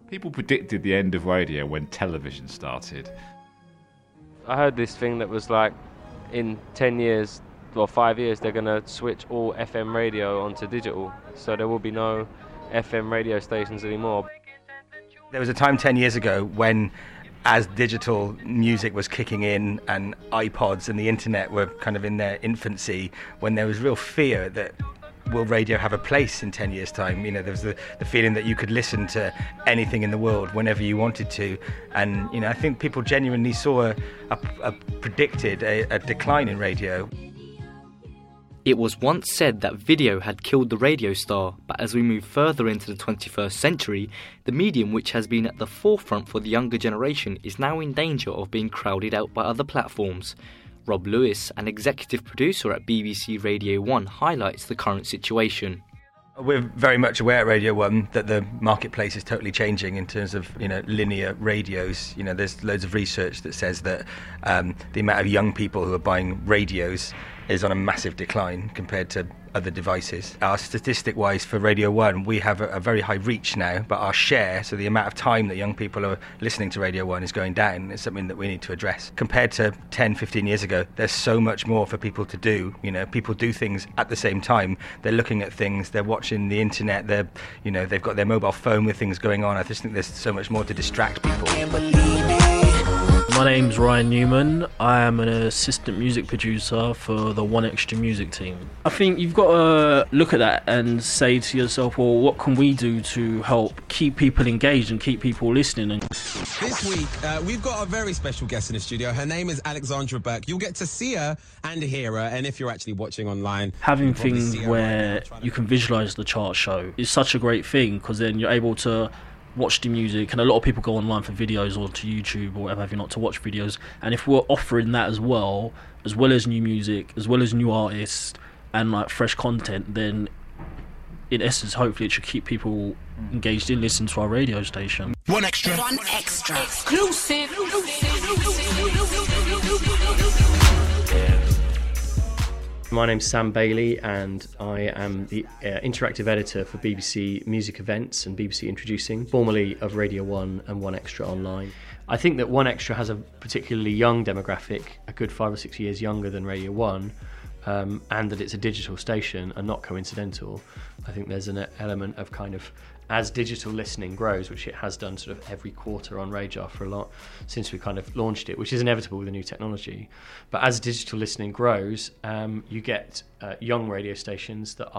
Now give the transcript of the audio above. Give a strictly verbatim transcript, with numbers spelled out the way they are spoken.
People predicted the end of radio when television started. I heard this thing that was like, in ten years, or five years, they're going to switch all F M radio onto digital. So there will be no F M radio stations anymore. There was a time ten years ago when, as digital music was kicking in and iPods and the internet were kind of in their infancy, when there was real fear that will radio have a place in ten years' time? You know, there was the, the feeling that you could listen to anything in the world whenever you wanted to. And, you know, I think people genuinely saw a, a, a predicted a, a decline in radio. It was once said that video had killed the radio star, but as we move further into the twenty-first century, the medium which has been at the forefront for the younger generation is now in danger of being crowded out by other platforms. Rob Lewis, an executive producer at B B C Radio one, highlights the current situation. We're very much aware at Radio one that the marketplace is totally changing in terms of, you know, linear radios. You know, there's loads of research that says that um, the amount of young people who are buying radios is on a massive decline compared to other devices. Our statistic-wise for Radio one, we have a, a very high reach now, but our share, so the amount of time that young people are listening to Radio one is going down. It's something that we need to address. Compared to ten, fifteen years ago, there's so much more for people to do. You know, people do things at the same time. They're looking at things, they're watching the internet, they're, you know, they've got their mobile phone with things going on. I just think there's so much more to distract people. My name's Ryan Newman. I am an assistant music producer for the One Extra music team. I think you've got to look at that and say to yourself, well, what can we do to help keep people engaged and keep people listening? And this week, uh, we've got a very special guest in the studio. Her name is Alexandra Burke. You'll get to see her and hear her, and if you're actually watching online... Having things where right you can visualise the chart show is such a great thing, because then you're able to watch the music, and a lot of people go online for videos or to YouTube or whatever have you not to watch videos, and if we're offering that as well as well as new music, as well as new artists and like fresh content, then in essence hopefully it should keep people engaged in listening to our radio station. One extra. One extra. Exclusive. My name's Sam Bailey, and I am the uh, interactive editor for B B C Music Events and B B C Introducing, formerly of Radio one and One Extra Online. I think that One Extra has a particularly young demographic, a good five or six years younger than Radio one, um, and that it's a digital station and not coincidental. I think there's an element of kind of, as digital listening grows, which it has done sort of every quarter on Radar for a lot since we kind of launched it, which is inevitable with the new technology. But as digital listening grows, um, you get uh, young radio stations that